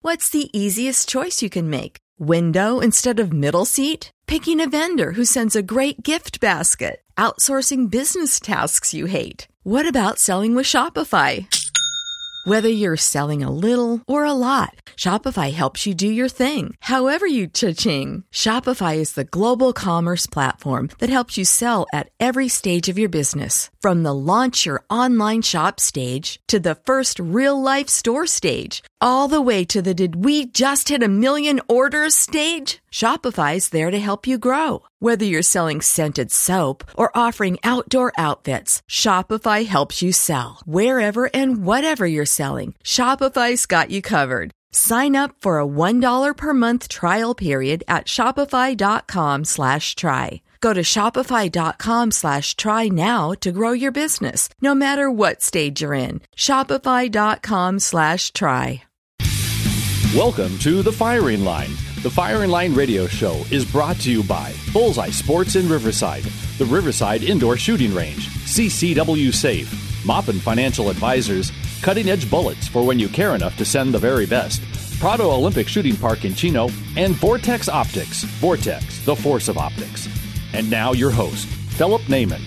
What's the easiest choice you can make? Window instead of middle seat? Picking a vendor who sends a great gift basket? Outsourcing business tasks you hate? What about selling with Shopify? Whether you're selling a little or a lot, Shopify helps you do your thing, however you cha-ching. Shopify is the global commerce platform that helps you sell at every stage of your business. From the launch your online shop stage to the first real-life store stage, all the way to the did we just hit 1 million orders stage. Shopify's there to help you grow. Whether you're selling scented soap or offering outdoor outfits, Shopify helps you sell. Wherever and whatever you're selling, Shopify's got you covered. Sign up for a $1 per month trial period at shopify.com/try. Go to shopify.com/try now to grow your business, no matter what stage you're in. Shopify.com/try. Welcome to The Firing Line. The Firing Line radio show is brought to you by Bullseye Sports in Riverside, the Riverside Indoor Shooting Range, CCW Safe, Maupin Financial Advisors, Cutting Edge Bullets for when you care enough to send the very best, Prado Olympic Shooting Park in Chino, and Vortex Optics, Vortex, the force of optics. And now your host, Philip Naiman.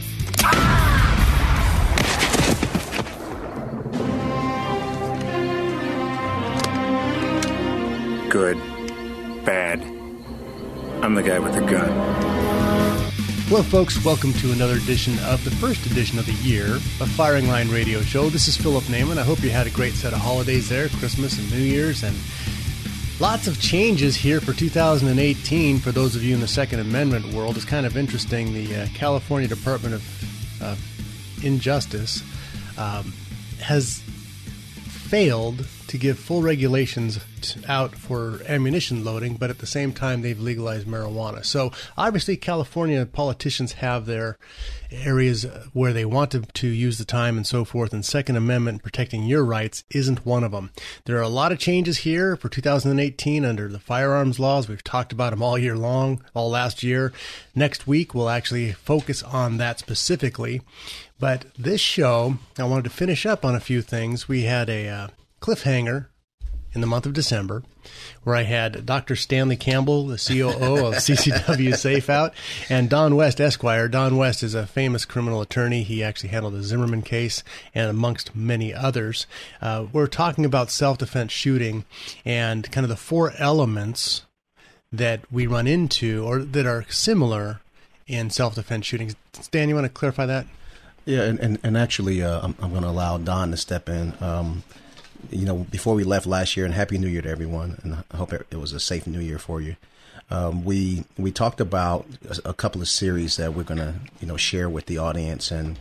Good. Bad. I'm the guy with the gun. Hello, folks. Welcome to another edition of the first edition of the year of Firing Line Radio Show. This is Philip Naiman. I hope you had a great set of holidays there, Christmas and New Year's, and lots of changes here for 2018 for those of you in the Second Amendment world. It's kind of interesting. The California Department of Injustice has failed to give full regulations out for ammunition loading, but at the same time they've legalized marijuana. So obviously California politicians have their areas where they want to use the time and so forth, and Second Amendment protecting your rights isn't one of them. There are a lot of changes here for 2018 under the firearms laws. We've talked about them all year long, all last year. Next week we'll actually focus on that specifically. But this show, I wanted to finish up on a few things. We had a cliffhanger in the month of December, where I had Dr. Stanley Campbell, the COO of CCW Safe out, and Don West, Esquire. Don West is a famous criminal attorney. He actually handled the Zimmerman case, and amongst many others. We're talking about self-defense shooting and kind of the four elements that we run into or that are similar in self-defense shooting. Stan, you want to clarify that? Yeah, and actually, I'm going to allow Don to step in. Before we left last year, and Happy New Year to everyone, and I hope it was a safe New Year for you. We talked about a couple of series that we're going to share with the audience, and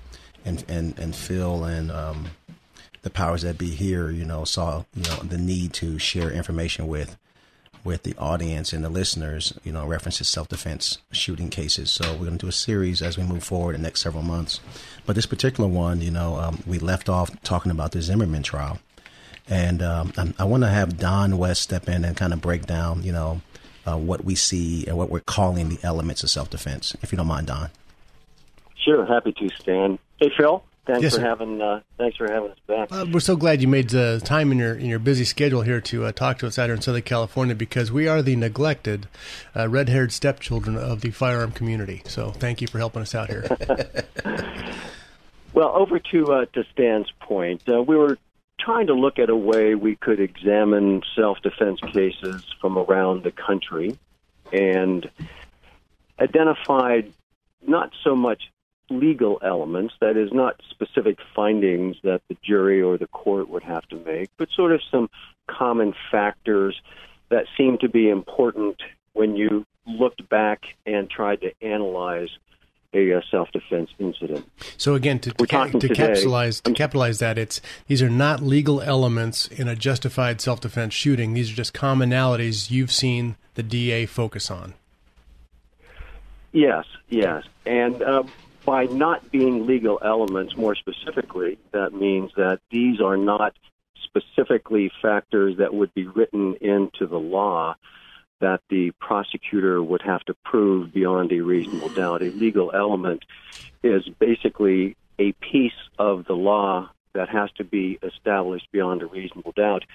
Phil and the powers that be here saw the need to share information with the audience and the listeners, reference to self-defense shooting cases. So we're going to do a series as we move forward in the next several months. But this particular one, we left off talking about the Zimmerman trial. And I want to have Don West step in and kind of break down, what we see and what we're calling the elements of self-defense, if you don't mind, Don. Sure, happy to, Stan. Hey, Phil. Thanks for sir. having us back. We're so glad you made the time in your busy schedule here to talk to us out here in Southern California, because we are the neglected, red-haired stepchildren of the firearm community. So thank you for helping us out here. Well, over to Stan's point, we were trying to look at a way we could examine self-defense cases from around the country and identified not so much legal elements, that is, not specific findings that the jury or the court would have to make, but sort of some common factors that seem to be important when you looked back and tried to analyze a self-defense incident. So again, to capitalize that, these are not legal elements in a justified self-defense shooting. These are just commonalities you've seen the DA focus on. Yes. And by not being legal elements, more specifically, that means that these are not specifically factors that would be written into the law that the prosecutor would have to prove beyond a reasonable doubt. A legal element is basically a piece of the law that has to be established beyond a reasonable doubt.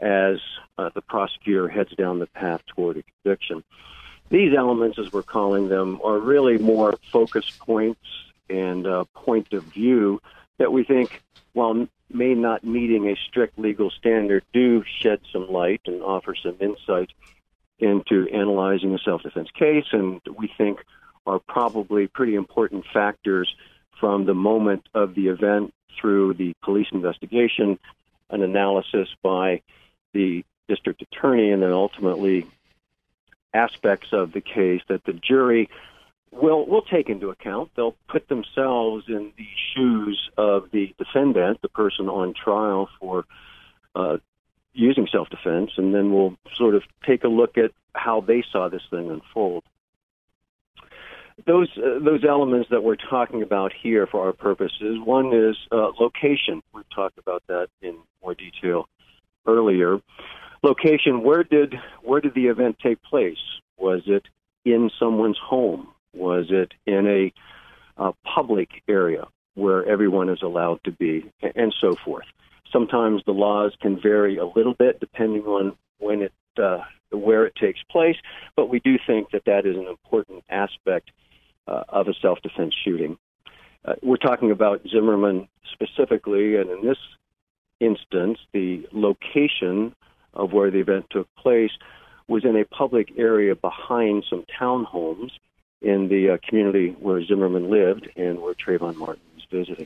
as the prosecutor heads down the path toward a conviction. These elements, as we're calling them, are really more focus points and point of view that we think, while may not meeting a strict legal standard, do shed some light and offer some insight into analyzing a self-defense case, and we think are probably pretty important factors from the moment of the event through the police investigation, an analysis by the district attorney, and then ultimately aspects of the case that the jury will take into account. They'll put themselves in the shoes of the defendant, the person on trial for using self-defense, and then we'll sort of take a look at how they saw this thing unfold. Those elements that we're talking about here for our purposes, one is location. We've talked about that in more detail earlier. Location, where did the event take place? Was it in someone's home? Was it in a public area where everyone is allowed to be, and so forth? Sometimes the laws can vary a little bit depending on when where it takes place, but we do think that is an important aspect of a self-defense shooting. We're talking about Zimmerman specifically, and in this instance, the location of where the event took place was in a public area behind some townhomes in the community where Zimmerman lived and where Trayvon Martin was visiting.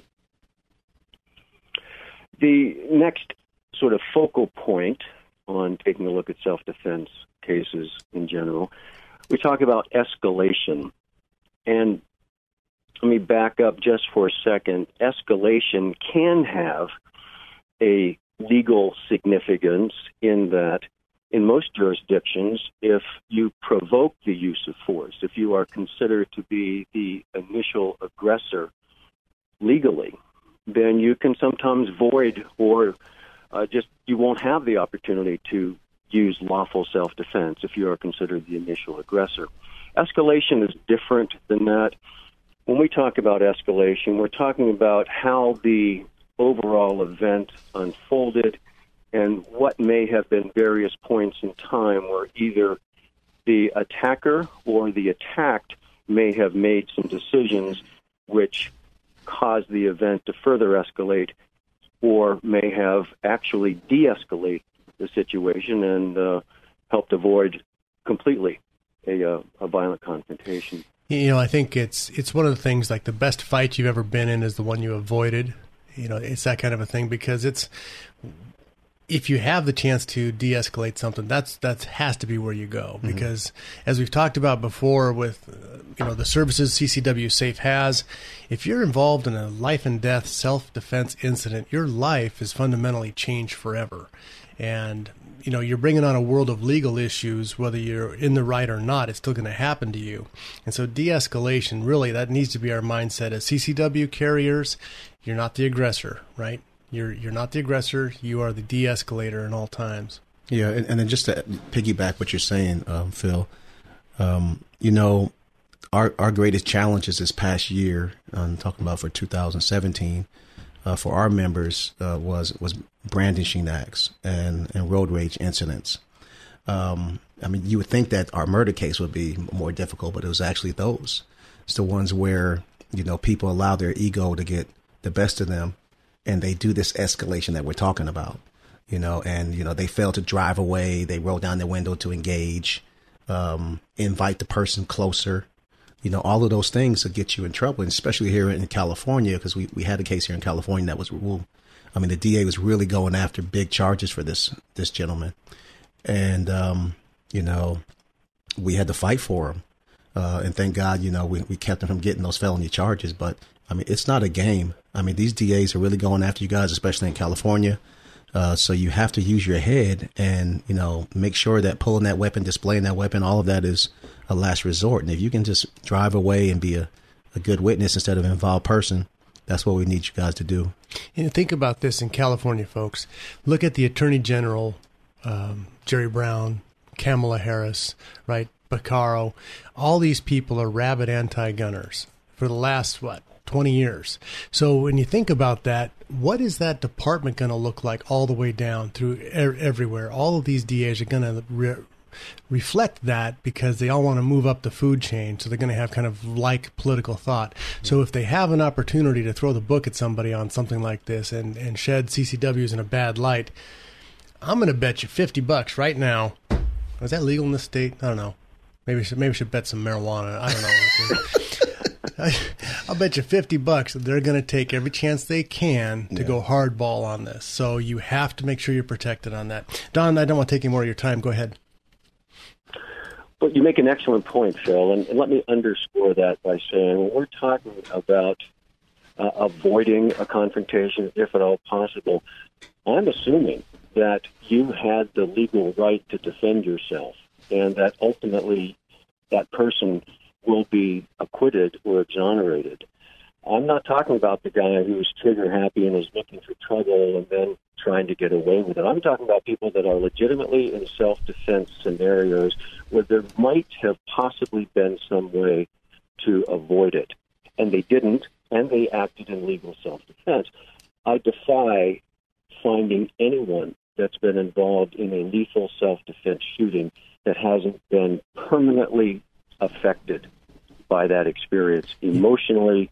The next sort of focal point on taking a look at self-defense cases in general, we talk about escalation. And let me back up just for a second. Escalation can have a legal significance in that in most jurisdictions, if you provoke the use of force, if you are considered to be the initial aggressor legally, then you can sometimes void or you won't have the opportunity to use lawful self-defense if you are considered the initial aggressor. Escalation is different than that. When we talk about escalation, we're talking about how the overall event unfolded and what may have been various points in time where either the attacker or the attacked may have made some decisions which caused the event to further escalate or may have actually de-escalate the situation and helped avoid completely a violent confrontation. You know, I think it's one of the things, like the best fight you've ever been in is the one you avoided. You know, it's that kind of a thing because if you have the chance to de-escalate something, that has to be where you go. Mm-hmm. Because as we've talked about before with, the services CCW Safe has, if you're involved in a life and death self-defense incident, your life is fundamentally changed forever. And, you're bringing on a world of legal issues, whether you're in the right or not, it's still going to happen to you. And so de-escalation, really, that needs to be our mindset as CCW carriers. You're not the aggressor, right? You're not the aggressor. You are the de-escalator in all times. Yeah, and then just to piggyback what you're saying, Phil, our greatest challenges this past year, I'm talking about for 2017, for our members was brandishing acts and road rage incidents. You would think that our murder case would be more difficult, but it was actually those. It's the ones where, people allow their ego to get the best of them. And they do this escalation that we're talking about, they fail to drive away. They roll down their window to engage, invite the person closer. All of those things will get you in trouble, and especially here in California, because we had a case here in California that was ruled. The DA was really going after big charges for this gentleman. And, we had to fight for him. And thank God, we kept him from getting those felony charges. But it's not a game. These DAs are really going after you guys, especially in California. So you have to use your head and, make sure that pulling that weapon, displaying that weapon, all of that is a last resort. And if you can just drive away and be a good witness instead of an involved person, that's what we need you guys to do. And think about this in California, folks. Look at the Attorney General, Jerry Brown, Kamala Harris, right? Beccaro. All these people are rabid anti-gunners for the last, 20 years. So when you think about that, what is that department going to look like all the way down through everywhere? All of these DAs are going to reflect that because they all want to move up the food chain, so they're going to have kind of like political thought. So if they have an opportunity to throw the book at somebody on something like this and shed CCWs in a bad light, I'm going to bet you $50 right now. Is that legal in this state? I don't know. Maybe we should bet some marijuana. I don't know. I'll bet you $50 that they're going to take every chance they can to go hardball on this. So you have to make sure you're protected on that. Don, I don't want to take any more of your time. Go ahead. Well, you make an excellent point, Phil, and let me underscore that by saying when we're talking about avoiding a confrontation, if at all possible, I'm assuming that you had the legal right to defend yourself and that ultimately that person will be acquitted or exonerated. I'm not talking about the guy who's trigger happy and is looking for trouble and then trying to get away with it. I'm talking about people that are legitimately in self-defense scenarios where there might have possibly been some way to avoid it. And they didn't, and they acted in legal self-defense. I defy finding anyone that's been involved in a lethal self-defense shooting that hasn't been permanently affected by that experience emotionally,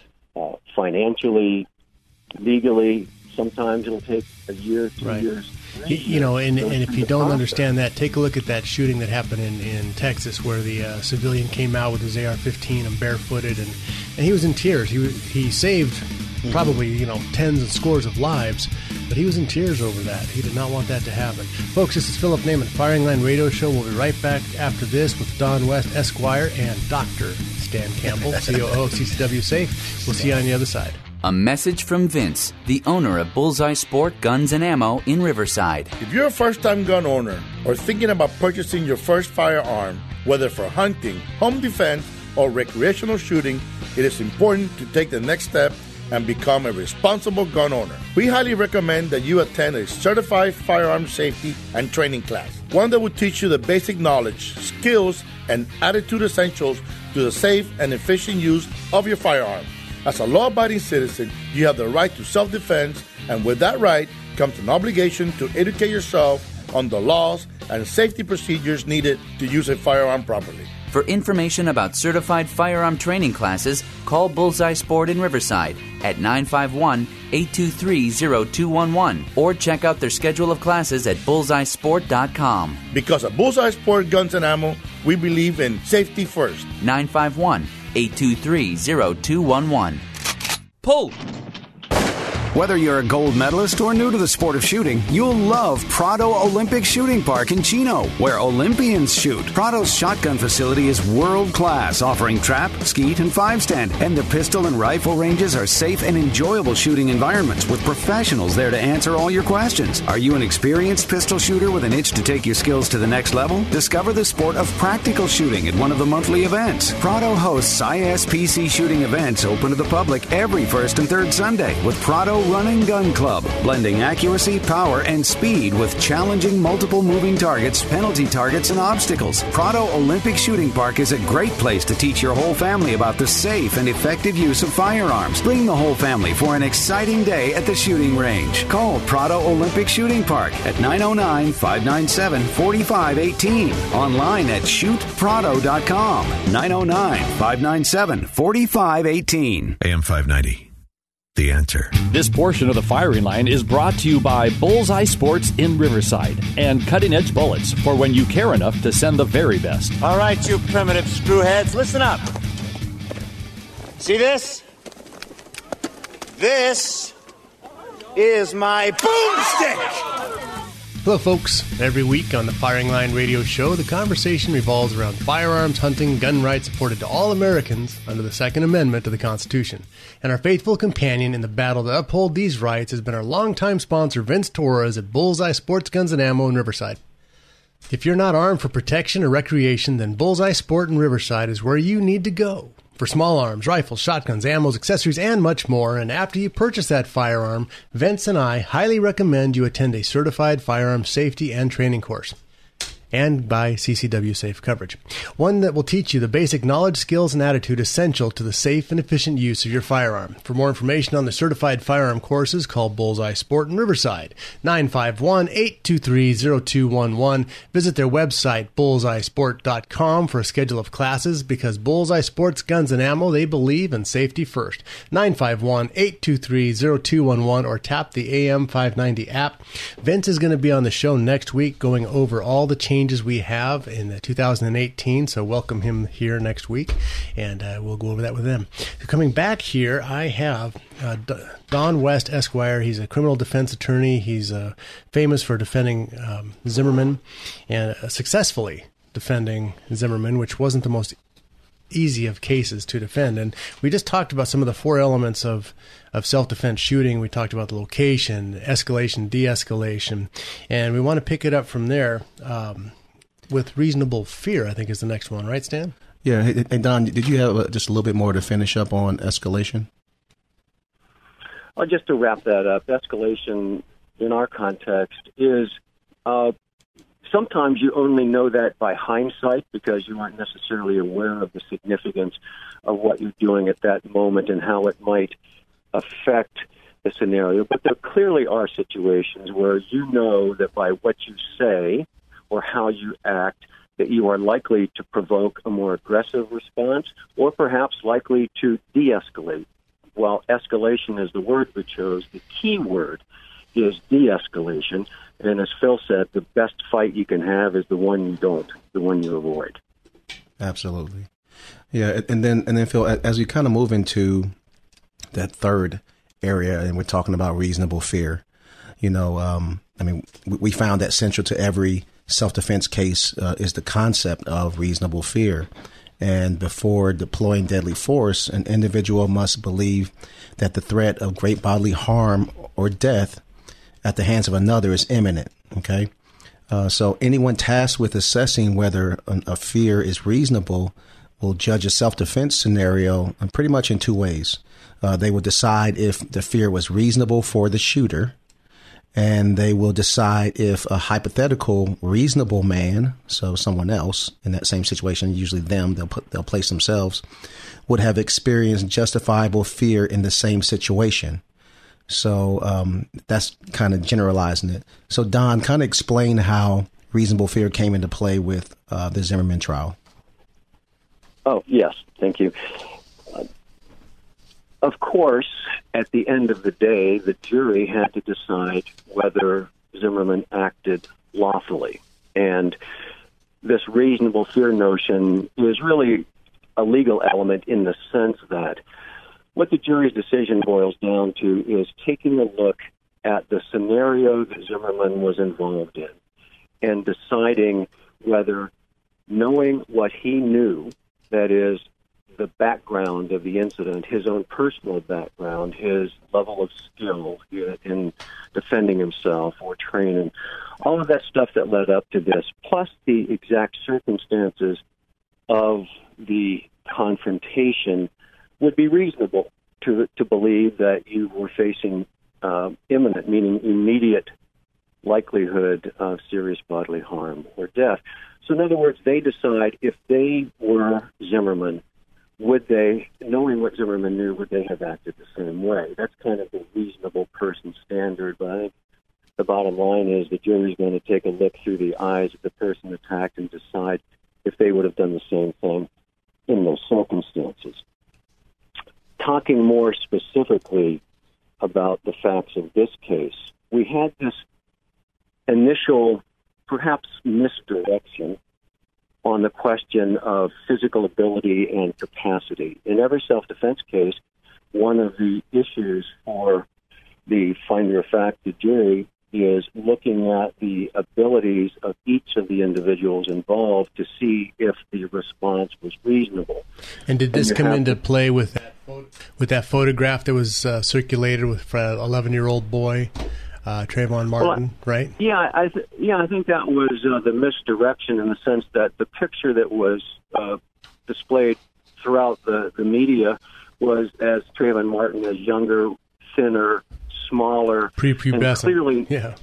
financially, legally. Sometimes it'll take a year, 2 years. You know, and if you don't understand that, take a look at that shooting that happened in Texas where the civilian came out with his AR-15 and barefooted, and he was in tears. He saved probably, tens and scores of lives, but he was in tears over that. He did not want that to happen. Folks, this is Philip Naiman, Firing Line Radio Show. We'll be right back after this with Don West, Esquire, and Dr. Stan Campbell, COO of CCW Safe. We'll see you on the other side. A message from Vince, the owner of Bullseye Sport Guns and Ammo in Riverside. If you're a first-time gun owner or thinking about purchasing your first firearm, whether for hunting, home defense, or recreational shooting, it is important to take the next step and become a responsible gun owner. We highly recommend that you attend a certified firearm safety and training class, one that will teach you the basic knowledge, skills, and attitude essentials to the safe and efficient use of your firearm. As a law-abiding citizen, you have the right to self-defense, and with that right comes an obligation to educate yourself on the laws and safety procedures needed to use a firearm properly. For information about certified firearm training classes, call Bullseye Sport in Riverside at 951-823-0211 or check out their schedule of classes at bullseyesport.com. Because at Bullseye Sport Guns and Ammo, we believe in safety first. 951-823-0211. Pull! Whether you're a gold medalist or new to the sport of shooting, you'll love Prado Olympic Shooting Park in Chino, where Olympians shoot. Prado's shotgun facility is world-class, offering trap, skeet, and 5-stand. And the pistol and rifle ranges are safe and enjoyable shooting environments with professionals there to answer all your questions. Are you an experienced pistol shooter with an itch to take your skills to the next level? Discover the sport of practical shooting at one of the monthly events. Prado hosts ISPC shooting events open to the public every first and third Sunday with Prado Run and Gun Club, blending accuracy, power, and speed with challenging multiple moving targets, penalty targets, and obstacles. Prado Olympic Shooting Park is a great place to teach your whole family about the safe and effective use of firearms. Bring the whole family for an exciting day at the shooting range. Call Prado Olympic Shooting Park at 909-597-4518. Online at shootprado.com. 909-597-4518. AM 590. The answer. This portion of the Firing Line is brought to you by Bullseye Sports in Riverside and Cutting Edge Bullets for when you care enough to send the very best. All right, you primitive screwheads, listen up. See this? This is my boomstick! Hello, folks. Every week on the Firing Line Radio Show, the conversation revolves around firearms, hunting, gun rights afforded to all Americans under the Second Amendment to the Constitution. And our faithful companion in the battle to uphold these rights has been our longtime sponsor, Vince Torres at Bullseye Sports Guns and Ammo in Riverside. If you're not armed for protection or recreation, then Bullseye Sport in Riverside is where you need to go. For small arms, rifles, shotguns, ammos, accessories, and much more. And after you purchase that firearm, Vince and I highly recommend you attend a certified firearm safety and training course. and by CCW Safe Coverage. One that will teach you the basic knowledge, skills, and attitude essential to the safe and efficient use of your firearm. For more information on the certified firearm courses, call Bullseye Sport in Riverside, 951-823-0211. Visit their website, bullseyesport.com, for a schedule of classes, because Bullseye Sports Guns and Ammo, they believe in safety first. 951-823-0211, or tap the AM 590 app. Vince is going to be on the show next week going over all the changes we have in 2018, so welcome him here next week, and we'll go over that with them. So coming back here, I have Don West, Esquire. He's a criminal defense attorney. He's famous for defending Zimmerman, and successfully defending Zimmerman, which wasn't the most easy of cases to defend. And we just talked about some of the four elements of self-defense shooting. We talked about the location, escalation, de-escalation, and we want to pick it up from there with reasonable fear, I think, is the next one. Right, Stan? Yeah. Hey, Don, did you have just a little bit more to finish up on escalation? Well, just to wrap that up, escalation in our context is sometimes you only know that by hindsight because you aren't necessarily aware of the significance of what you're doing at that moment and how it might affect the scenario. But there clearly are situations where you know that by what you say or how you act, that you are likely to provoke a more aggressive response or perhaps likely to de-escalate. While escalation is the word we chose, the key word is de-escalation. And as Phil said, the best fight you can have is the one you don't, the one you avoid. Absolutely. Yeah, and then Phil, as we kind of move into that third area, and we're talking about reasonable fear, you know, I mean, we found that central to every self-defense case is the concept of reasonable fear. And before deploying deadly force, an individual must believe that the threat of great bodily harm or death at the hands of another is imminent. Okay. So anyone tasked with assessing whether a fear is reasonable will judge a self-defense scenario pretty much in two ways. They will decide if the fear was reasonable for the shooter, and they will decide if a hypothetical reasonable man, so someone else in that same situation, usually them, they'll place themselves, would have experienced justifiable fear in the same situation. So that's kind of generalizing it. So Don, kind of explain how reasonable fear came into play with the Zimmerman trial. Oh, yes. Thank you. Of course, at the end of the day, the jury had to decide whether Zimmerman acted lawfully. And this reasonable fear notion is really a legal element in the sense that what the jury's decision boils down to is taking a look at the scenario that Zimmerman was involved in and deciding whether, knowing what he knew, that is, the background of the incident, his own personal background, his level of skill in defending himself or training, all of that stuff that led up to this, plus the exact circumstances of the confrontation, would be reasonable to believe that you were facing imminent, meaning immediate likelihood of serious bodily harm or death. So in other words, they decide if they were Zimmerman, would they, knowing what Zimmerman knew, would they have acted the same way? That's kind of the reasonable person standard, but I think the bottom line is the jury's going to take a look through the eyes of the person attacked and decide if they would have done the same thing in those circumstances. Talking more specifically about the facts of this case, we had this initial, perhaps misdirection on the question of physical ability and capacity. In every self-defense case, one of the issues for the finder of fact, the jury, is looking at the abilities of each of the individuals involved to see if the response was reasonable. And did this come into play with that photograph that was circulated with an 11-year-old boy, Trayvon Martin, right? Yeah, I think that was the misdirection in the sense that the picture that was displayed throughout the media was as Trayvon Martin as younger, thinner, smaller, prepubescent. Clearly,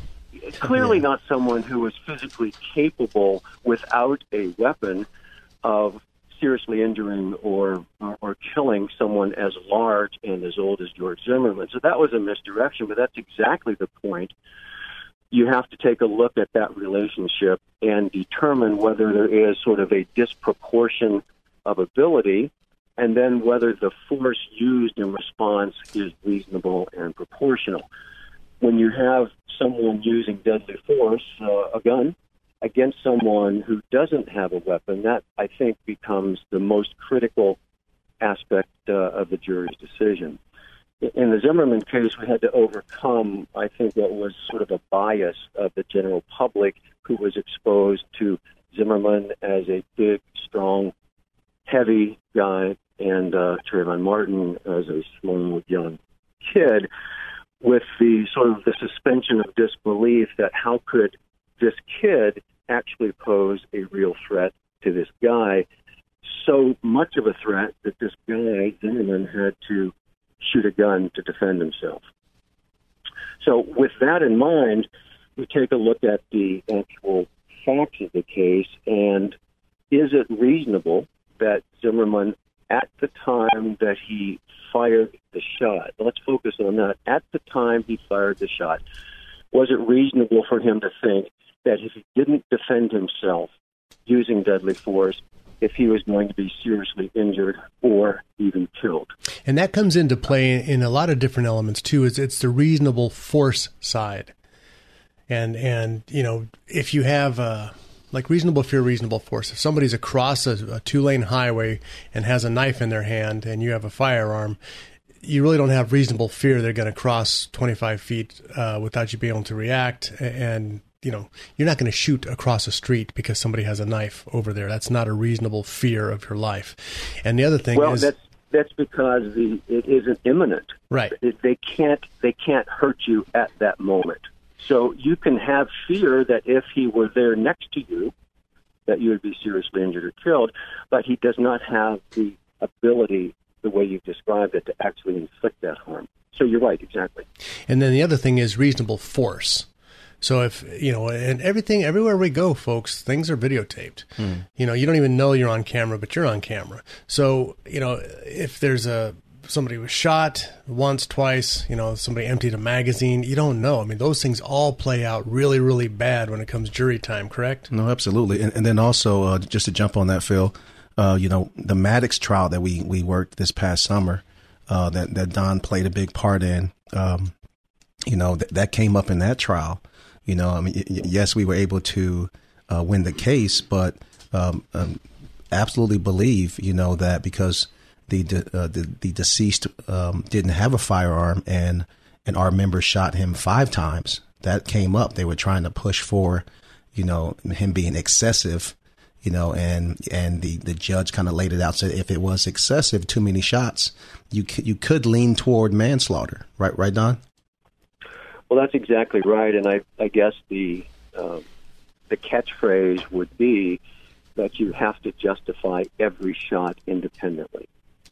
clearly not someone who was physically capable without a weapon of seriously injuring or killing someone as large and as old as George Zimmerman. So that was a misdirection, but that's exactly the point. You have to take a look at that relationship and determine whether there is sort of a disproportion of ability, and then whether the force used in response is reasonable and proportional. When you have someone using deadly force, a gun, against someone who doesn't have a weapon, that, I think, becomes the most critical aspect of the jury's decision. In the Zimmerman case, we had to overcome, I think, what was sort of a bias of the general public who was exposed to Zimmerman as a big, strong, heavy guy, and Trayvon Martin as a small, young kid, with the sort of the suspension of disbelief that how could this kid actually pose a real threat to this guy, so much of a threat that this guy, Zimmerman, had to shoot a gun to defend himself. So with that in mind, we take a look at the actual facts of the case, and is it reasonable that Zimmerman, at the time that he fired the shot, let's focus on that, at the time he fired the shot, was it reasonable for him to think that if he didn't defend himself using deadly force, if he was going to be seriously injured or even killed? And that comes into play in a lot of different elements too. It's the reasonable force side, and you know, if you have like reasonable fear, reasonable force. If somebody's across a 2-lane highway and has a knife in their hand, and you have a firearm, you really don't have reasonable fear they're going to cross 25 feet without you being able to react. And you know, you're not going to shoot across a street because somebody has a knife over there. That's not a reasonable fear of your life. And the other thing is, that's because it isn't imminent. Right. They can't hurt you at that moment. So you can have fear that if he were there next to you, that you would be seriously injured or killed, but he does not have the ability, the way you've described it, to actually inflict that harm. So you're right, exactly. And then the other thing is reasonable force. So if, you know, and everywhere we go, folks, things are videotaped. You know, you don't even know you're on camera, but you're on camera. So, you know, if there's somebody was shot once, twice, you know, somebody emptied a magazine, you don't know. I mean, those things all play out really, really bad when it comes jury time, correct? No, absolutely. And then also, just to jump on that, Phil, you know, the Maddox trial that we worked this past summer, that Don played a big part in, you know, that came up in that trial. You know, I mean, yes, we were able to win the case, but absolutely believe, you know, that because the deceased didn't have a firearm and our member shot him 5 times, that came up. They were trying to push for, you know, him being excessive, you know, and the judge kind of laid it out, said if it was excessive, too many shots, you could lean toward manslaughter, right, Don? Well, that's exactly right, and I guess the catchphrase would be that you have to justify every shot independently.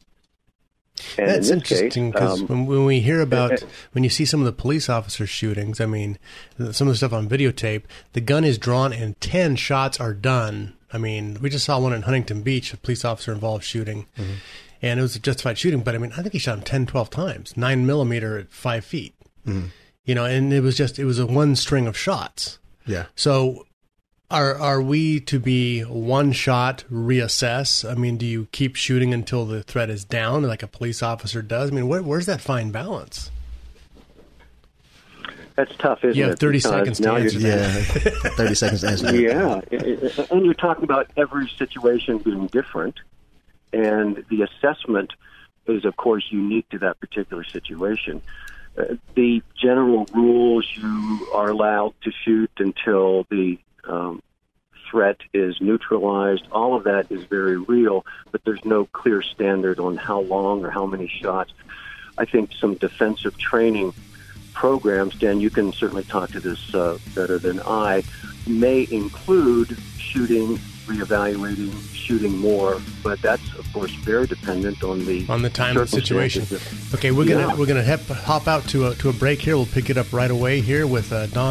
And that's interesting because when we hear about, when you see some of the police officer shootings, I mean, some of the stuff on videotape, the gun is drawn and 10 shots are done. I mean, we just saw one in Huntington Beach, a police officer involved shooting, and it was a justified shooting, but I mean, I think he shot him 10, 12 times, 9mm at 5 feet. You know, and it was a one string of shots. Yeah. So are we to be one shot, reassess? I mean, do you keep shooting until the threat is down like a police officer does? I mean, where's that fine balance? That's tough, isn't it? You have 30 seconds to answer that. Yeah, 30 seconds to answer that. Yeah. And you're talking about every situation being different, and the assessment is, of course, unique to that particular situation. The general rules, you are allowed to shoot until the threat is neutralized. All of that is very real, but there's no clear standard on how long or how many shots. I think some defensive training programs, Dan, you can certainly talk to this better than I, may include shooting, reevaluating, shooting more, but that's of course very dependent on the time of the situation. Okay, we're gonna hop out to a break here. We'll pick it up right away here with Don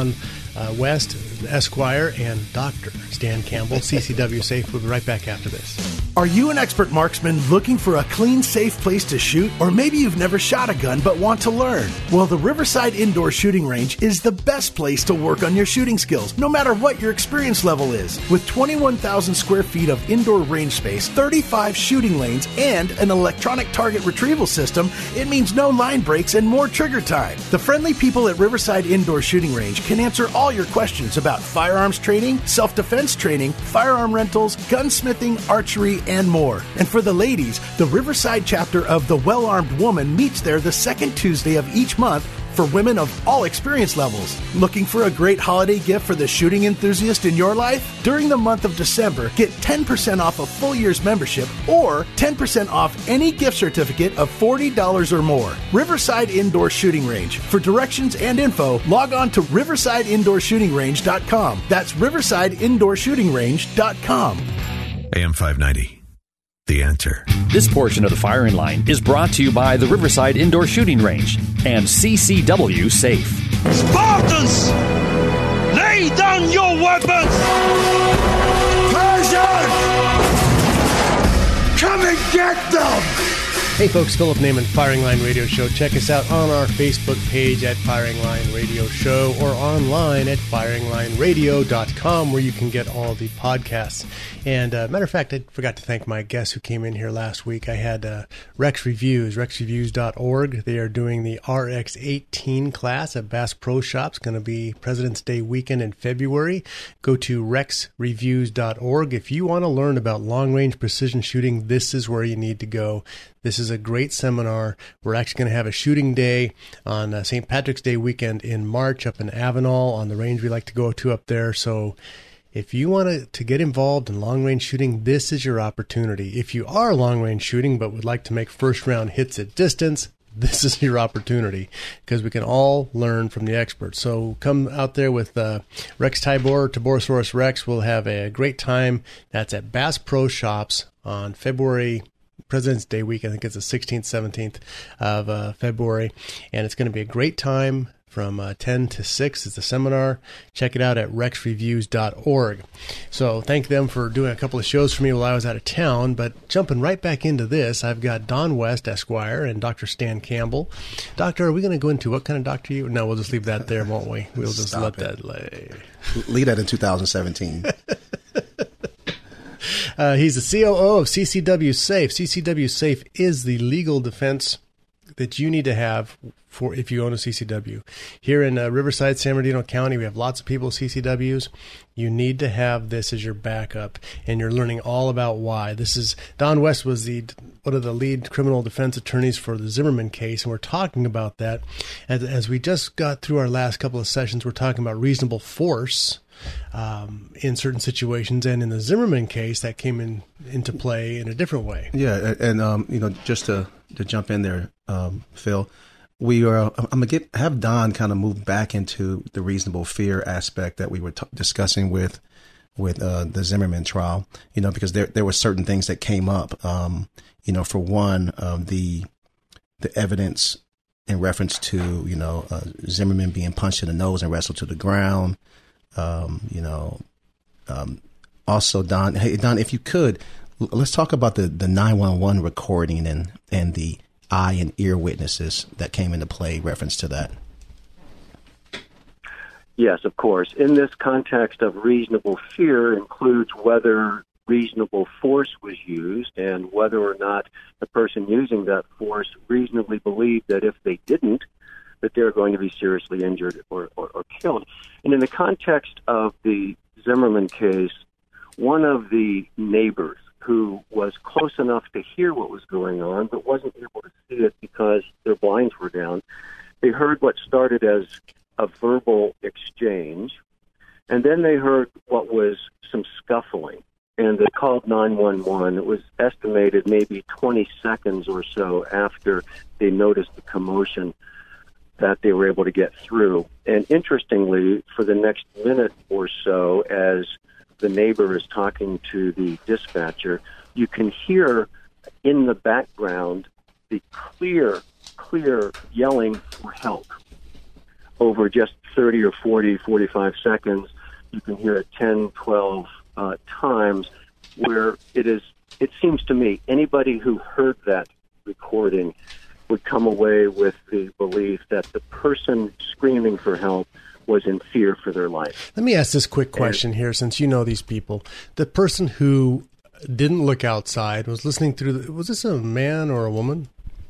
West, Esquire, and Dr. Stan Campbell, CCW Safe. We'll be right back after this. Are you an expert marksman looking for a clean, safe place to shoot? Or maybe you've never shot a gun but want to learn? Well, the Riverside Indoor Shooting Range is the best place to work on your shooting skills, no matter what your experience level is. With 21,000 square feet of indoor range space, 35 shooting lanes, and an electronic target retrieval system, it means no line breaks and more trigger time. The friendly people at Riverside Indoor Shooting Range can answer all your questions about firearms training, self-defense training, firearm rentals, gunsmithing, archery, and more. And for the ladies, the Riverside chapter of The Well-Armed Woman meets there the second Tuesday of each month for women of all experience levels. Looking for a great holiday gift for the shooting enthusiast in your life? During the month of December, get 10% off a full year's membership or 10% off any gift certificate of $40 or more. Riverside Indoor Shooting Range. For directions and info, log on to riversideindoorshootingrange.com. That's riversideindoorshootingrange.com. AM 590, The Answer. This portion of the firing line is brought to you by the Riverside Indoor Shooting Range and CCW Safe. Spartans, lay down your weapons! Persians, come and get them! Hey folks, Philip Naiman, Firing Line Radio Show. Check us out on our Facebook page at Firing Line Radio Show or online at firinglineradio.com where you can get all the podcasts. And matter of fact, I forgot to thank my guest who came in here last week. I had Rex Reviews, rexreviews.org. They are doing the RX-18 class at Bass Pro Shops. Going to be President's Day weekend in February. Go to rexreviews.org. If you want to learn about long-range precision shooting, this is where you need to go. This is a great seminar. We're actually going to have a shooting day on St. Patrick's Day weekend in March up in Avenal on the range we like to go to up there. So if you want to get involved in long-range shooting, this is your opportunity. If you are long-range shooting but would like to make first-round hits at distance, this is your opportunity because we can all learn from the experts. So come out there with Rex Tibor, Tiborosaurus Rex. We'll have a great time. That's at Bass Pro Shops on February President's Day week. I think it's the 16th, 17th of February. And it's going to be a great time from 10 to 6. It's a seminar. Check it out at rexreviews.org. So thank them for doing a couple of shows for me while I was out of town. But jumping right back into this, I've got Don West, Esquire, and Dr. Stan Campbell. Doctor, are we going to go into what kind of doctor you? No, we'll just leave that there, won't we? We'll just let that lay. Leave that in 2017. He's the COO of CCW Safe. CCW Safe is the legal defense that you need to have for if you own a CCW. Here in Riverside, San Bernardino County, we have lots of people with CCWs. You need to have this as your backup, and you're learning all about why. This is Don West was one of the lead criminal defense attorneys for the Zimmerman case, and we're talking about that. As we just got through our last couple of sessions, we're talking about reasonable force in certain situations, and in the Zimmerman case, that came into play in a different way. Yeah, and just to jump in there, Phil, I'm gonna have Don kind of move back into the reasonable fear aspect that we were discussing with the Zimmerman trial. Because there were certain things that came up. For one, the evidence in reference to Zimmerman being punched in the nose and wrestled to the ground. Also, Don, if you could, let's talk about the 911 recording and the eye and ear witnesses that came into play, reference to that. Yes, of course. In this context of reasonable fear includes whether reasonable force was used and whether or not the person using that force reasonably believed that if they didn't, that they're going to be seriously injured or killed. And in the context of the Zimmerman case, one of the neighbors who was close enough to hear what was going on but wasn't able to see it because their blinds were down, they heard what started as a verbal exchange, and then they heard what was some scuffling, and they called 911. It was estimated maybe 20 seconds or so after they noticed the commotion that they were able to get through. And interestingly, for the next minute or so, as the neighbor is talking to the dispatcher, you can hear in the background the clear yelling for help over just 30 or 40, 45 seconds. You can hear it 10, 12 times, where it seems to me, anybody who heard that recording would come away with the belief that the person screaming for help was in fear for their life. Let me ask this quick question here, since you know these people. The person who didn't look outside was listening through. Was this a man or a woman?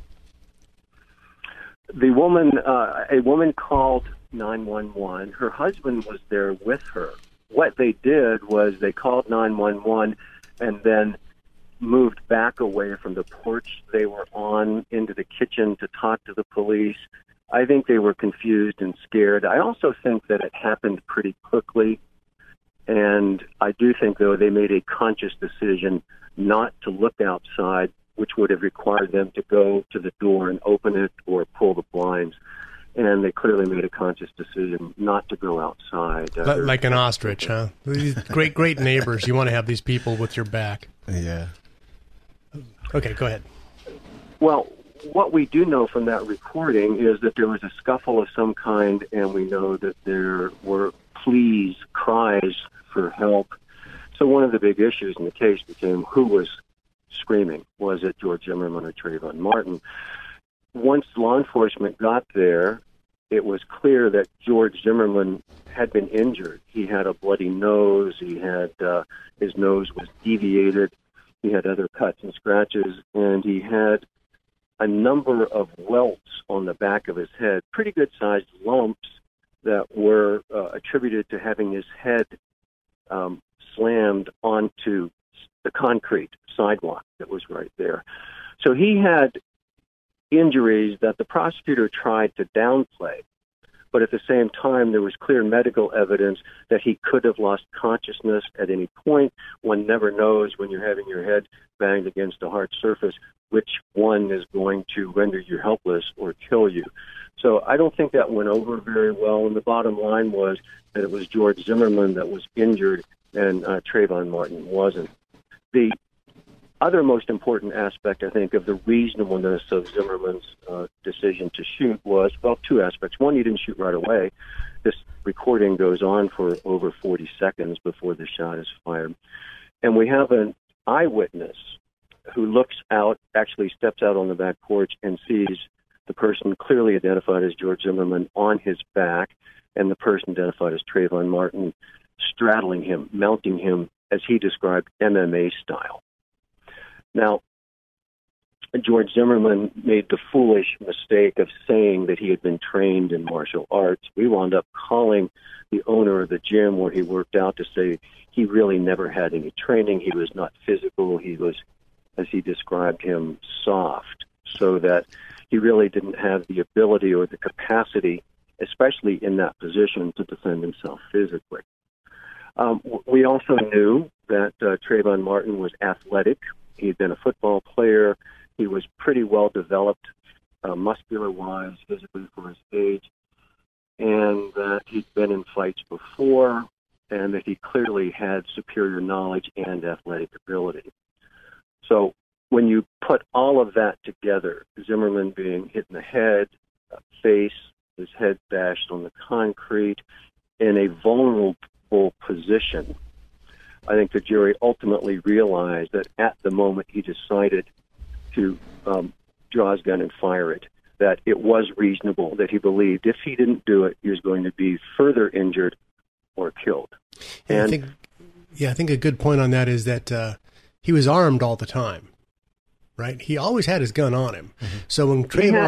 The woman, a woman called 911. Her husband was there with her. What they did was they called 911 and then moved back away from the porch they were on into the kitchen to talk to the police. I think they were confused and scared. I also think that it happened pretty quickly. And I do think, though, they made a conscious decision not to look outside, which would have required them to go to the door and open it or pull the blinds. And they clearly made a conscious decision not to go outside. Like an ostrich, huh? These great neighbors. You want to have these people with your back. Yeah. Okay, go ahead. Well, what we do know from that recording is that there was a scuffle of some kind, and we know that there were pleas, cries for help. So one of the big issues in the case became who was screaming. Was it George Zimmerman or Trayvon Martin? Once law enforcement got there, it was clear that George Zimmerman had been injured. He had a bloody nose. He had his nose was deviated. He had other cuts and scratches, and he had a number of welts on the back of his head, pretty good-sized lumps that were attributed to having his head slammed onto the concrete sidewalk that was right there. So he had injuries that the prosecutor tried to downplay, but at the same time, there was clear medical evidence that he could have lost consciousness at any point. One never knows when you're having your head banged against a hard surface which one is going to render you helpless or kill you. So I don't think that went over very well, and the bottom line was that it was George Zimmerman that was injured and Trayvon Martin wasn't. The other most important aspect, I think, of the reasonableness of Zimmerman's decision to shoot was, well, two aspects. One, he didn't shoot right away. This recording goes on for over 40 seconds before the shot is fired. And we have an eyewitness who looks out, actually steps out on the back porch and sees the person clearly identified as George Zimmerman on his back, and the person identified as Trayvon Martin straddling him, mounting him, as he described, MMA style. Now, George Zimmerman made the foolish mistake of saying that he had been trained in martial arts. We wound up calling the owner of the gym where he worked out to say he really never had any training. He was not physical. He was, as he described him, soft, so that he really didn't have the ability or the capacity, especially in that position, to defend himself physically. We also knew that Trayvon Martin was athletic. He had been a football player. He was pretty well developed, muscular-wise, physically for his age, and that he'd been in fights before, and that he clearly had superior knowledge and athletic ability. So when you put all of that together, Zimmerman being hit in the head, face, his head bashed on the concrete, in a vulnerable position, I think the jury ultimately realized that at the moment he decided to draw his gun and fire it, that it was reasonable, that he believed if he didn't do it, he was going to be further injured or killed. And I think a good point on that is that he was armed all the time, right? He always had his gun on him. Mm-hmm. So when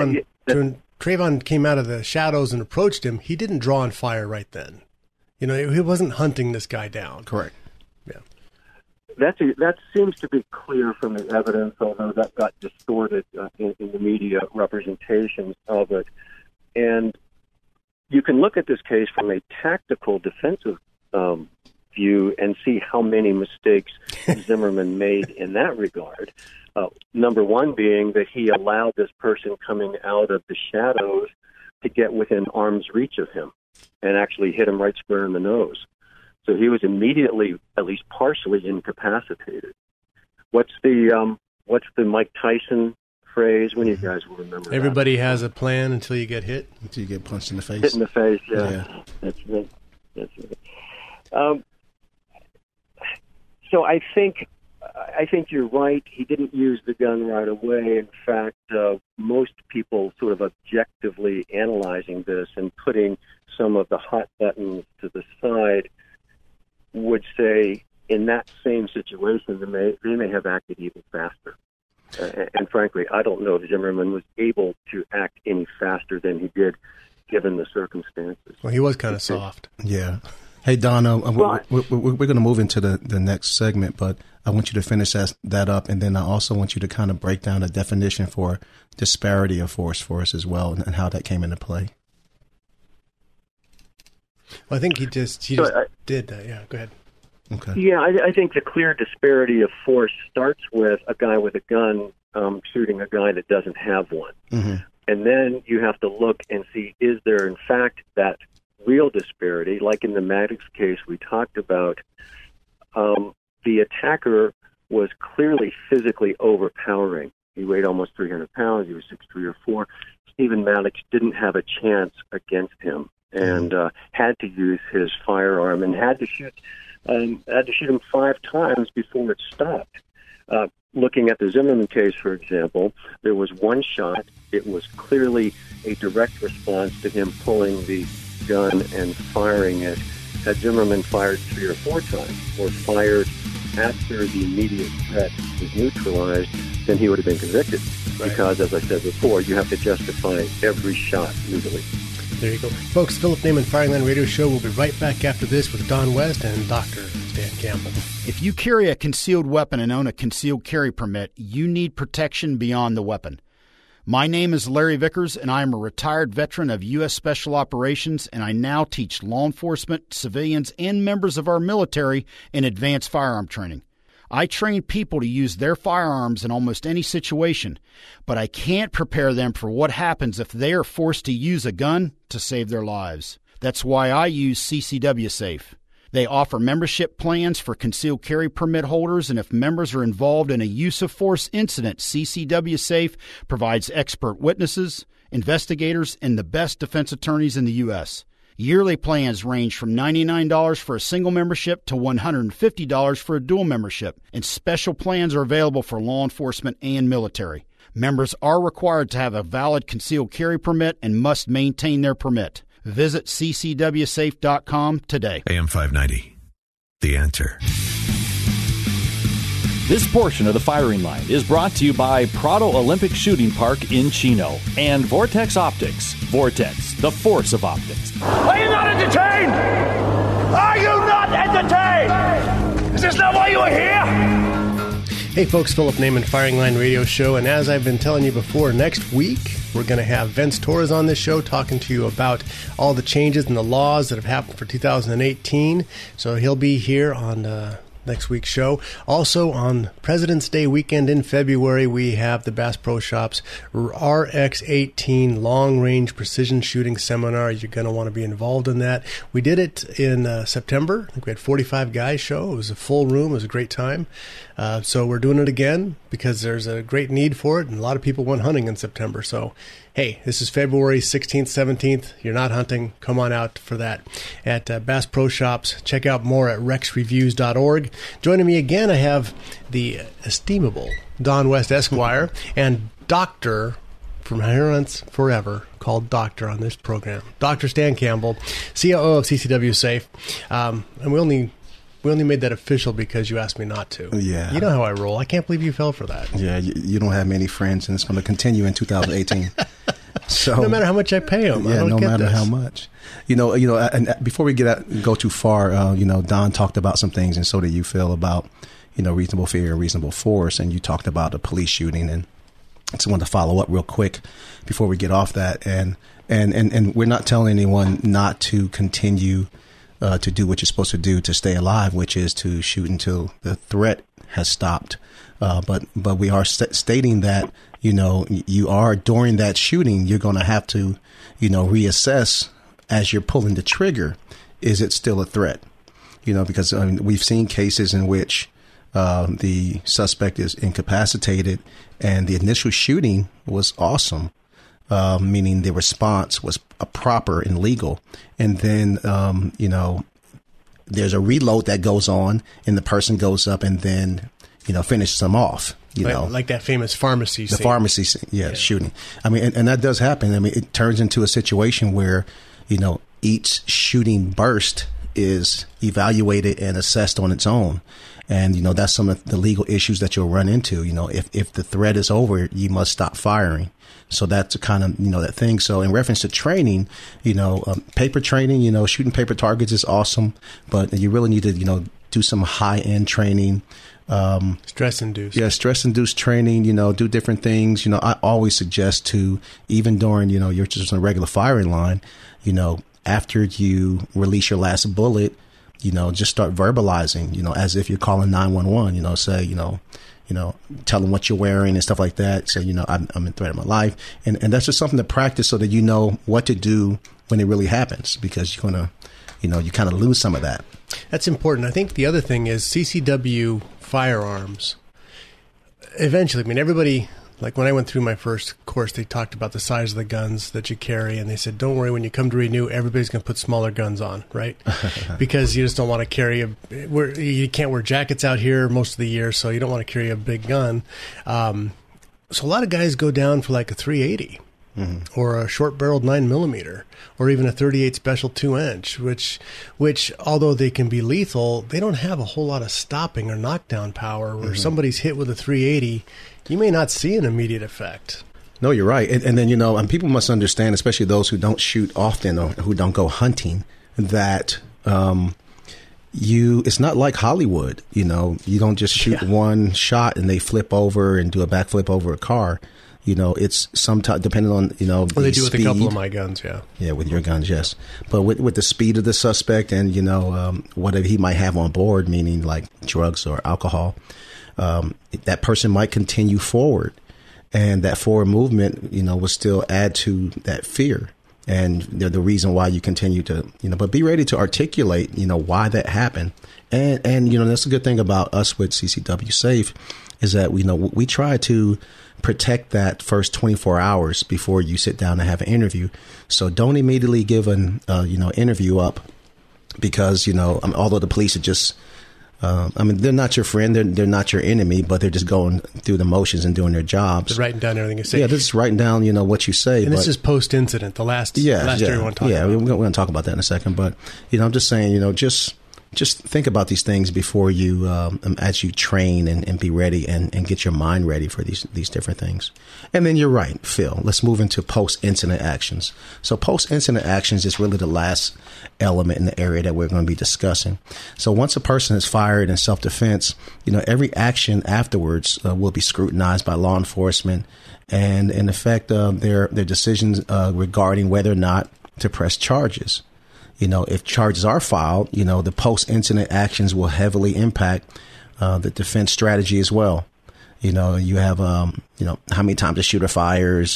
Trayvon came out of the shadows and approached him, he didn't draw and fire right then. You know, he wasn't hunting this guy down. Correct. Yeah. That seems to be clear from the evidence, although that got distorted in the media representations of it. And you can look at this case from a tactical defensive view and see how many mistakes Zimmerman made in that regard. Number one being that he allowed this person coming out of the shadows to get within arm's reach of him and actually hit him right square in the nose. So he was immediately, at least partially, incapacitated. What's the Mike Tyson phrase. When you guys will remember that. Everybody has a plan until you get hit. Until you get punched in the face. Hit in the face, yeah. That's right. That's right. So I think you're right. He didn't use the gun right away. In fact, most people sort of objectively analyzing this and putting some of the hot buttons to the side would say in that same situation they may have acted even faster. And frankly, I don't know if Zimmerman was able to act any faster than he did given the circumstances. Well, he was kind of soft. Yeah. Hey, Don, we're going to move into the next segment, but I want you to finish that up, and then I also want you to kind of break down a definition for disparity of force for us as well and how that came into play. Well, I think he just did that. Yeah, go ahead. Okay. Yeah, I think the clear disparity of force starts with a guy with a gun shooting a guy that doesn't have one. Mm-hmm. And then you have to look and see, is there in fact that real disparity, like in the Maddox case we talked about? The attacker was clearly physically overpowering. He weighed almost 300 pounds. He was 6'3" or 4". Stephen Maddox didn't have a chance against him and had to use his firearm and had to shoot him 5 times before it stopped. Looking at the Zimmerman case, for example, there was one shot. It was clearly a direct response to him pulling the gun and firing it. Had Zimmerman fired 3 or 4 times or fired after the immediate threat was neutralized, then he would have been convicted. Right. Because, as I said before, you have to justify every shot legally. There you go. Folks, Philip Naiman Firing Line Radio Show. We'll be right back after this with Don West and Dr. Stan Campbell. If you carry a concealed weapon and own a concealed carry permit, you need protection beyond the weapon. My name is Larry Vickers, and I am a retired veteran of U.S. Special Operations, and I now teach law enforcement, civilians, and members of our military in advanced firearm training. I train people to use their firearms in almost any situation, but I can't prepare them for what happens if they are forced to use a gun to save their lives. That's why I use CCW Safe. They offer membership plans for concealed carry permit holders, and if members are involved in a use of force incident, CCW Safe provides expert witnesses, investigators, and the best defense attorneys in the U.S. Yearly plans range from $99 for a single membership to $150 for a dual membership, and special plans are available for law enforcement and military. Members are required to have a valid concealed carry permit and must maintain their permit. Visit ccwsafe.com today. AM 590, The Answer. This portion of the Firing Line is brought to you by Prado Olympic Shooting Park in Chino and Vortex Optics. Vortex, the force of optics. Are you not entertained? Are you not entertained? Is this not why you are here? Hey folks, Philip Naiman Firing Line Radio Show, and as I've been telling you before, next week we're going to have Vince Torres on this show talking to you about all the changes in the laws that have happened for 2018. So he'll be here on next week's show. Also on President's Day weekend in February, we have the Bass Pro Shops RX-18 Long Range Precision Shooting Seminar. You're going to want to be involved in that. We did it in September. I think we had 45 guys show. It was a full room. It was a great time. So we're doing it again because there's a great need for it, and a lot of people went hunting in September. So hey, this is February 16th, 17th. You're not hunting. Come on out for that at Bass Pro Shops. Check out more at rexreviews.org. Joining me again, I have the estimable Don West Esquire and Dr. from Here On Forever, called Doctor on this program. Dr. Stan Campbell, COO of CCW Safe. And we only made that official because you asked me not to. Yeah. You know how I roll. I can't believe you fell for that. Yeah, you don't have many friends, and it's going to continue in 2018. So no matter how much I pay them. Yeah, no matter how much. You know. And before we go too far, Don talked about some things, and so did you, Phil, about reasonable fear and reasonable force, and you talked about a police shooting, and I just wanted to follow up real quick before we get off that, and we're not telling anyone not to continue to do what you're supposed to do to stay alive, which is to shoot until the threat has stopped. But we are stating that, you are during that shooting, you're going to have to, reassess as you're pulling the trigger. Is it still a threat? Because we've seen cases in which The suspect is incapacitated, and the initial shooting was awesome, meaning the response was proper and legal. And then, there's a reload that goes on, and the person goes up and then, finishes them off. Like that famous pharmacy scene. The pharmacy scene, shooting. I mean, and that does happen. I mean, it turns into a situation where, each shooting burst is evaluated and assessed on its own. And, that's some of the legal issues that you'll run into. If the threat is over, you must stop firing. So that's kind of, that thing. So in reference to training, paper training, shooting paper targets is awesome, but you really need to, do some high-end training. Stress-induced. Yeah, stress-induced training, do different things. I always suggest to, even during, you're just on a regular firing line, after you release your last bullet, just start verbalizing, as if you're calling 911, say, tell them what you're wearing and stuff like that. So, I'm in threat of my life. And that's just something to practice so that you know what to do when it really happens, because you're going to, you kind of lose some of that. That's important. I think the other thing is CCW firearms. Eventually, everybody, like when I went through my first course, they talked about the size of the guns that you carry, and they said, don't worry, when you come to renew, everybody's going to put smaller guns on, right? Because you just don't want to carry you can't wear jackets out here most of the year, so you don't want to carry a big gun. So a lot of guys go down for like a 380. Mm-hmm. Or a short-barreled 9mm, or even a 38 special 2-inch, which although they can be lethal, they don't have a whole lot of stopping or knockdown power. Where somebody's hit with a 380, you may not see an immediate effect. No, you're right, and then and people must understand, especially those who don't shoot often or who don't go hunting, that it's not like Hollywood. You don't just shoot one shot and they flip over and do a backflip over a car. It's sometimes depending on, well, they do with a couple of my guns, yeah. Yeah, with your guns, yes. But with the speed of the suspect and, whatever he might have on board, meaning like drugs or alcohol, that person might continue forward. And that forward movement, will still add to that fear. And the reason why you continue to, but be ready to articulate, why that happened. And that's a good thing about us with CCW Safe is that, we try to protect that first 24 hours before you sit down and have an interview. So don't immediately give an interview up because, although the police are just, they're not your friend, they're not your enemy, but they're just going through the motions and doing their jobs. They're writing down everything you say. Yeah, they're just writing down, what you say. And this is post-incident, the last area we want to talk about. Yeah, we're going to talk about that in a second. But, I'm just saying, just think about these things before you, as you train and be ready and get your mind ready for these different things. And then you're right, Phil. Let's move into post-incident actions. So post-incident actions is really the last element in the area that we're going to be discussing. So once a person is fired in self-defense, every action afterwards will be scrutinized by law enforcement and in effect their decisions regarding whether or not to press charges. If charges are filed, the post-incident actions will heavily impact the defense strategy as well. You have, how many times the shooter fires,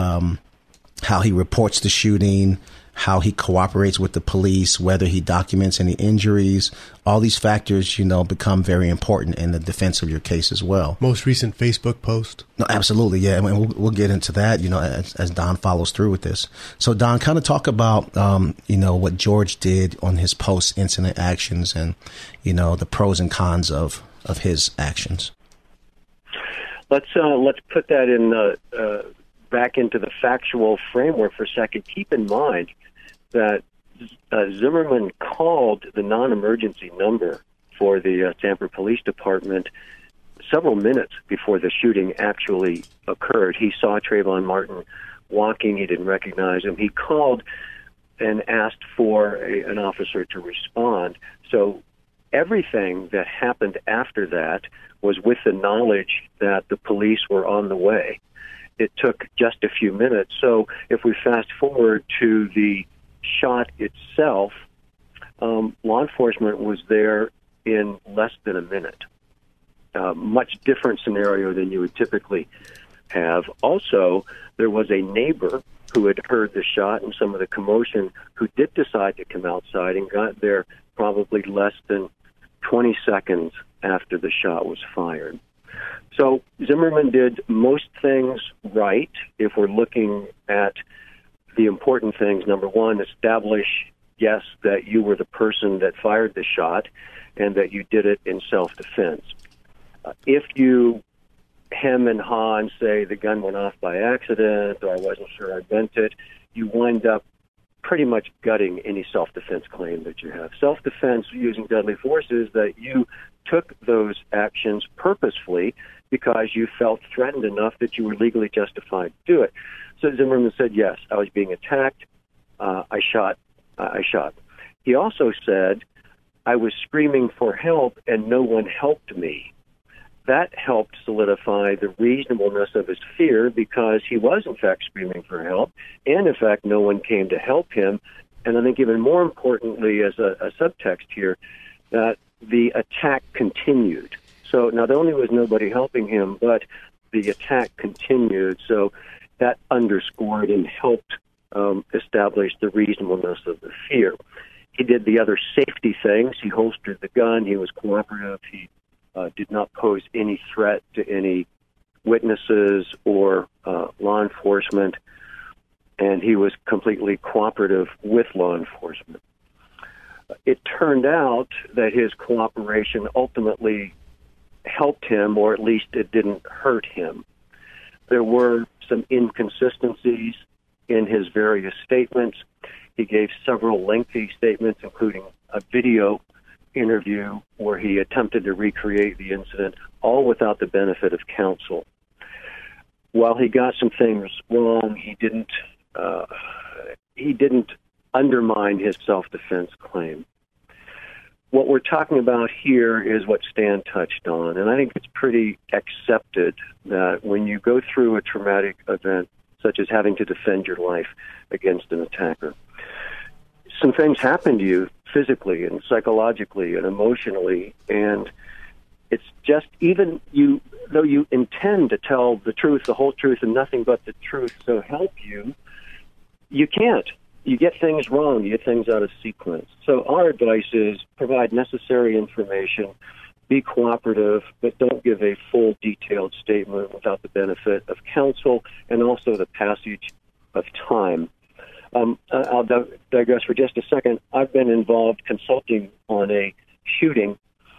how he reports the shooting, how he cooperates with the police, whether he documents any injuries. All these factors, become very important in the defense of your case as well. Most recent Facebook post. No, absolutely. Yeah. And we'll get into that, as Don follows through with this. So Don, kind of talk about, what George did on his post-incident actions and, the pros and cons of his actions. Let's put that in back into the factual framework for a second. Keep in mind that Zimmerman called the non-emergency number for the Sanford Police Department several minutes before the shooting actually occurred. He saw Trayvon Martin walking. He didn't recognize him. He called and asked for an officer to respond. So everything that happened after that was with the knowledge that the police were on the way. It took just a few minutes. So if we fast forward to the shot itself, law enforcement was there in less than a minute. Much different scenario than you would typically have. Also, there was a neighbor who had heard the shot and some of the commotion who did decide to come outside and got there probably less than 20 seconds after the shot was fired. So Zimmerman did most things right if we're looking at the important things. Number one, establish, yes, that you were the person that fired the shot and that you did it in self-defense. If you hem and haw and say the gun went off by accident or I wasn't sure I bent it, you wind up pretty much gutting any self-defense claim that you have. Self-defense using deadly force is that you took those actions purposefully because you felt threatened enough that you were legally justified to do it. So Zimmerman said, yes, I was being attacked. I shot. He also said, I was screaming for help and no one helped me. That helped solidify the reasonableness of his fear because he was, in fact, screaming for help, and, in fact, no one came to help him. And I think even more importantly, as a subtext here, that the attack continued. So not only was nobody helping him, but the attack continued. So that underscored and helped establish the reasonableness of the fear. He did the other safety things. He holstered the gun. He was cooperative. He did not pose any threat to any witnesses or law enforcement, and he was completely cooperative with law enforcement. It turned out that his cooperation ultimately helped him, or at least it didn't hurt him. There were some inconsistencies in his various statements. He gave several lengthy statements, including a video interview where he attempted to recreate the incident, all without the benefit of counsel. While he got some things wrong, he didn't undermine his self-defense claim. What we're talking about here is what Stan touched on, and I think it's pretty accepted that when you go through a traumatic event, such as having to defend your life against an attacker, some things happen to you physically and psychologically and emotionally, and it's just, even though you intend to tell the truth, the whole truth, and nothing but the truth, so help you, you can't. You get things wrong. You get things out of sequence. So our advice is provide necessary information, be cooperative, but don't give a full, detailed statement without the benefit of counsel and also the passage of time. I'll digress for just a second. I've been involved consulting on a shooting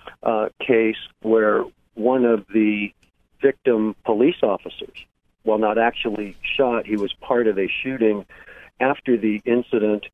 case where one of the victim police officers, while not actually shot, he was part of a shooting. After the incident,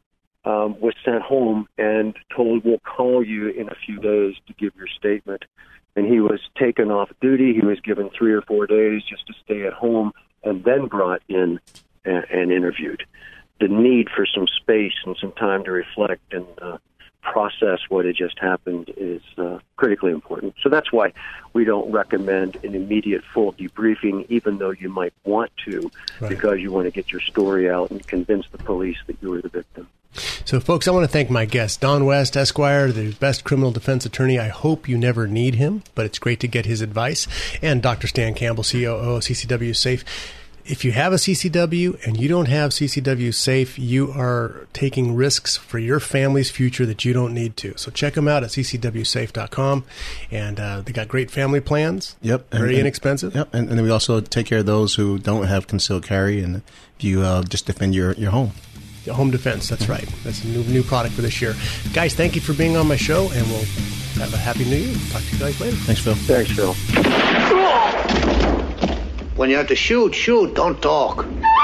was sent home and told, we'll call you in a few days to give your statement. And he was taken off duty. He was given 3 or 4 days just to stay at home and then brought in and interviewed. The need for some space and some time to reflect and process what had just happened is critically important. So that's why we don't recommend an immediate full debriefing, even though you might want to, right, because you want to get your story out and convince the police that you were the victim. So, folks, I want to thank my guest, Don West, Esquire, the best criminal defense attorney. I hope you never need him, but it's great to get his advice. And Dr. Stan Campbell, COO of CCW Safe. If you have a CCW and you don't have CCW Safe, you are taking risks for your family's future that you don't need to. So check them out at ccwsafe.com. And they got great family plans. Yep. Very inexpensive. Yep. And then we also take care of those who don't have concealed carry, and you just defend your home. Home defense, that's right. That's a new product for this year. Guys, thank you for being on my show, and we'll have a happy new year. Talk to you guys later. Thanks, Phil. Thanks, Phil. When you have to shoot, don't talk.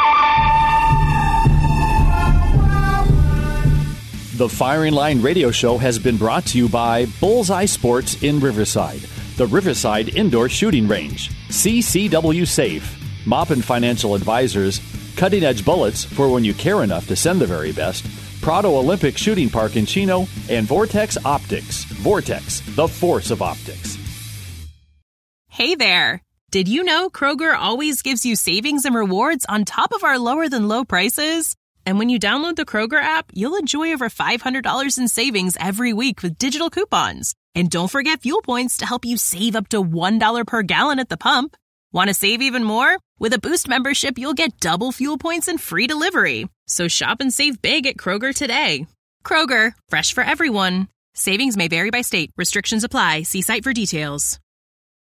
The Firing Line Radio Show has been brought to you by Bullseye Sports in Riverside, the Riverside Indoor Shooting Range, CCW Safe, Maupin Financial Advisors, Cutting Edge Bullets for when you care enough to send the very best, Prado Olympic Shooting Park in Chino, and Vortex Optics. Vortex, the force of optics. Hey there. Did you know Kroger always gives you savings and rewards on top of our lower-than-low prices? And when you download the Kroger app, you'll enjoy over $500 in savings every week with digital coupons. And don't forget fuel points to help you save up to $1 per gallon at the pump. Want to save even more? With a Boost membership, you'll get double fuel points and free delivery. So shop and save big at Kroger today. Kroger, fresh for everyone. Savings may vary by state. Restrictions apply. See site for details.